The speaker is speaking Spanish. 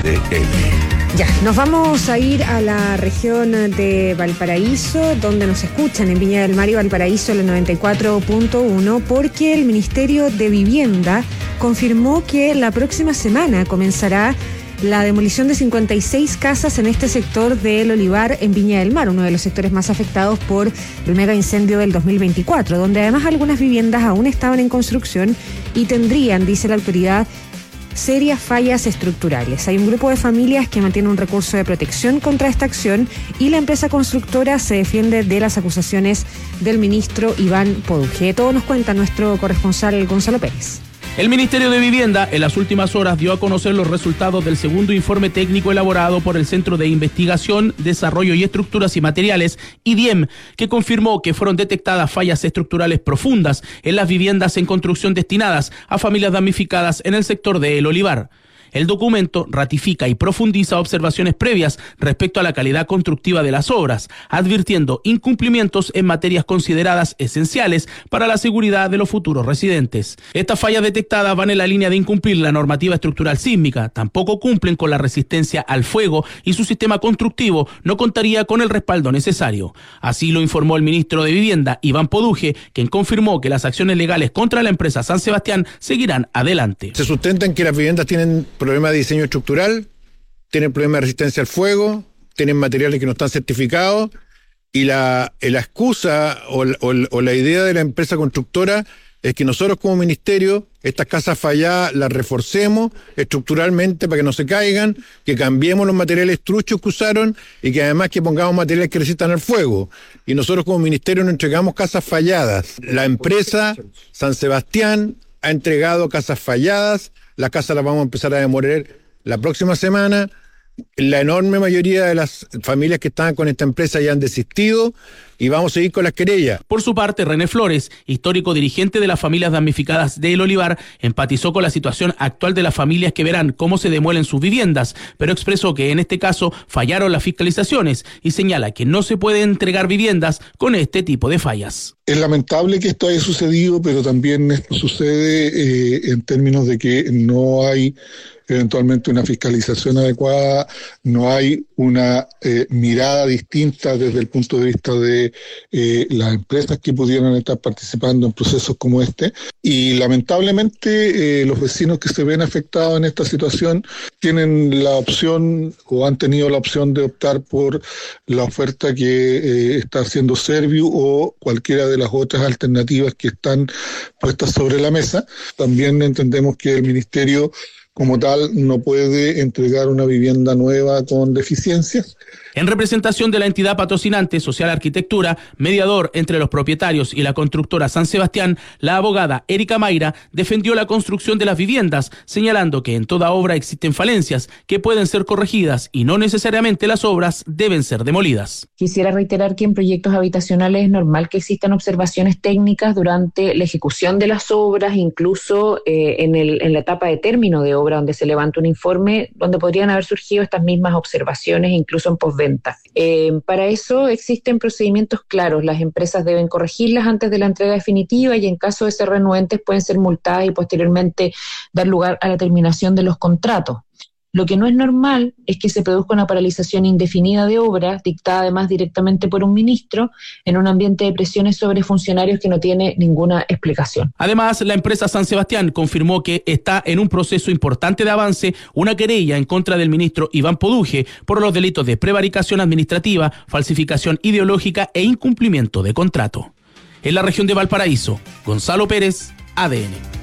Ya, nos vamos a ir a la región de Valparaíso, donde nos escuchan en Viña del Mar y Valparaíso, el 94.1, porque el Ministerio de Vivienda confirmó que la próxima semana comenzará la demolición de 56 casas en este sector del Olivar en Viña del Mar, uno de los sectores más afectados por el mega incendio del 2024, donde además algunas viviendas aún estaban en construcción y tendrían, dice la autoridad, serias fallas estructurales. Hay un grupo de familias que mantiene un recurso de protección contra esta acción y la empresa constructora se defiende de las acusaciones del ministro Iván Poduje. Todo nos cuenta nuestro corresponsal Gonzalo Pérez. El Ministerio de Vivienda en las últimas horas dio a conocer los resultados del segundo informe técnico elaborado por el Centro de Investigación, Desarrollo y Estructuras y Materiales, IDIEM, que confirmó que fueron detectadas fallas estructurales profundas en las viviendas en construcción destinadas a familias damnificadas en el sector de El Olivar. El documento ratifica y profundiza observaciones previas respecto a la calidad constructiva de las obras, advirtiendo incumplimientos en materias consideradas esenciales para la seguridad de los futuros residentes. Estas fallas detectadas van en la línea de incumplir la normativa estructural sísmica, tampoco cumplen con la resistencia al fuego y su sistema constructivo no contaría con el respaldo necesario. Así lo informó el ministro de Vivienda, Iván Poduje, quien confirmó que las acciones legales contra la empresa San Sebastián seguirán adelante. Se sustenta en que las viviendas tienen problemas de diseño estructural, tienen problemas de resistencia al fuego, tienen materiales que no están certificados y la excusa o la idea de la empresa constructora es que nosotros como ministerio estas casas falladas las reforcemos estructuralmente para que no se caigan, que cambiemos los materiales truchos que usaron y que además que pongamos materiales que resistan al fuego. Y nosotros como ministerio no entregamos casas falladas. La empresa San Sebastián ha entregado casas falladas. Las casas las vamos a empezar a demoler la próxima semana. La enorme mayoría de las familias que estaban con esta empresa ya han desistido y vamos a seguir con las querellas. Por su parte, René Flores, histórico dirigente de las familias damnificadas de El Olivar, empatizó con la situación actual de las familias que verán cómo se demuelen sus viviendas, pero expresó que en este caso fallaron las fiscalizaciones y señala que no se puede entregar viviendas con este tipo de fallas. Es lamentable que esto haya sucedido, pero también esto sucede en términos de que no hay eventualmente una fiscalización adecuada, no hay una mirada distinta desde el punto de vista de las empresas que pudieran estar participando en procesos como este, y lamentablemente los vecinos que se ven afectados en esta situación tienen la opción o han tenido la opción de optar por la oferta que está haciendo Serviu o cualquiera de las otras alternativas que están puestas sobre la mesa. También entendemos que el Ministerio como tal no puede entregar una vivienda nueva con deficiencias. En representación de la entidad patrocinante Social Arquitectura, mediador entre los propietarios y la constructora San Sebastián, la abogada Erika Mayra defendió la construcción de las viviendas, señalando que en toda obra existen falencias que pueden ser corregidas y no necesariamente las obras deben ser demolidas. Quisiera reiterar que en proyectos habitacionales es normal que existan observaciones técnicas durante la ejecución de las obras, incluso en la etapa de término de obra, donde se levanta un informe, donde podrían haber surgido estas mismas observaciones, incluso en postventa. Para eso existen procedimientos claros. Las empresas deben corregirlas antes de la entrega definitiva y en caso de ser renuentes pueden ser multadas y posteriormente dar lugar a la terminación de los contratos. Lo que no es normal es que se produzca una paralización indefinida de obras, dictada además directamente por un ministro, en un ambiente de presiones sobre funcionarios que no tiene ninguna explicación. Además, la empresa San Sebastián confirmó que está en un proceso importante de avance una querella en contra del ministro Iván Poduje por los delitos de prevaricación administrativa, falsificación ideológica e incumplimiento de contrato. En la región de Valparaíso, Gonzalo Pérez, ADN.